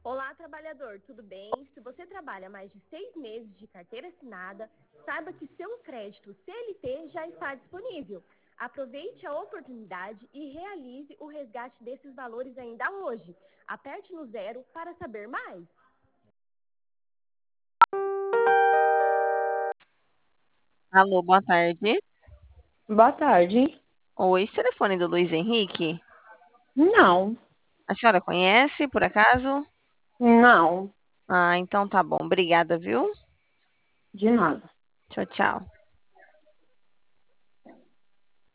Olá, trabalhador, tudo bem? Se você trabalha mais de 6 meses de carteira assinada, saiba que seu crédito CLT já está disponível. Aproveite a oportunidade e realize o resgate desses valores ainda hoje. Aperte no 0 para saber mais. Alô, boa tarde. Boa tarde. Oi, esse telefone do Luiz Henrique? Não, A senhora conhece, por acaso? não, Ah, então tá bom. Obrigada, viu? de nada. Tchau, tchau.